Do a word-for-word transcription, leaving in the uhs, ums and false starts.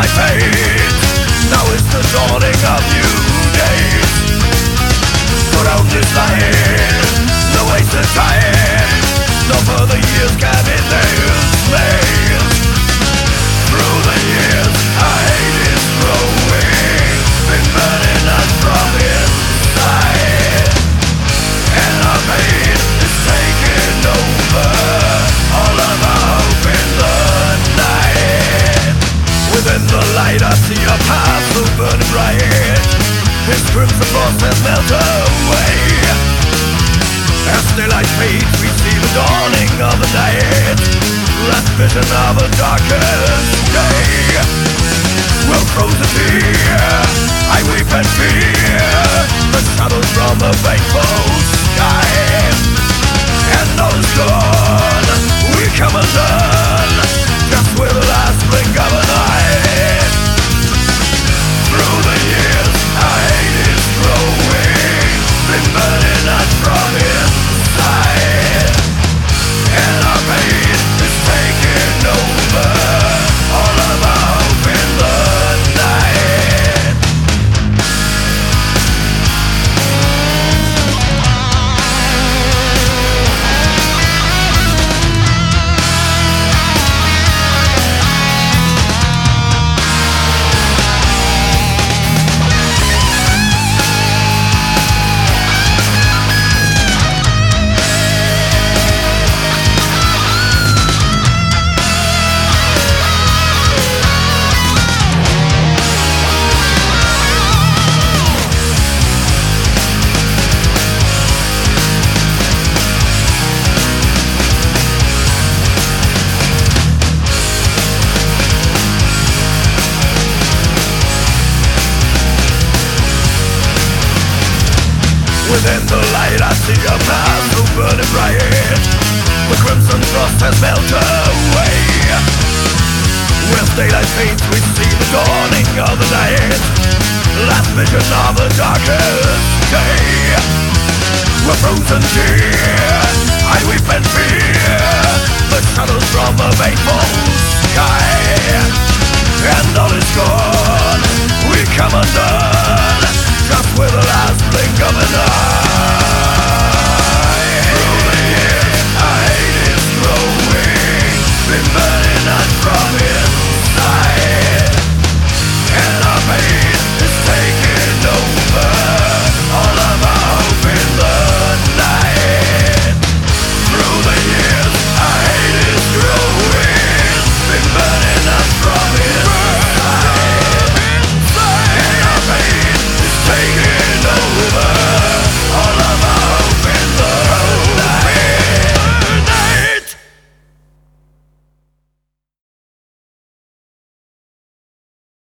fate. Now is the dawning of new days. Put out this light, no wasted time. No further years can be enslaved. Through the years, our hate is growing, been burning us from inside, and our pain is taking over all of our hope in the night. Within the light I see a path so burning bright. His crimson frost has melted away. As daylight fades we see the dawning of the night, last vision of a darkest day. Well frozen fear, I weep and fear the shadows from the fateful sky. And all is gone, we come undone, just with the last blink of an eye. Through the years, our hate is growing, been burning us from inside, and our pain is taking over all of our hope in the night. Within the light I see a path so burning bright. The crimson frost has melted away. Where daylight fades we see the dawning of the night, last vision of the darkest day. We're frozen tears, I weep and fear the shadows from the fateful sky. And all is gone, we come undone, just with the last blink of an eye.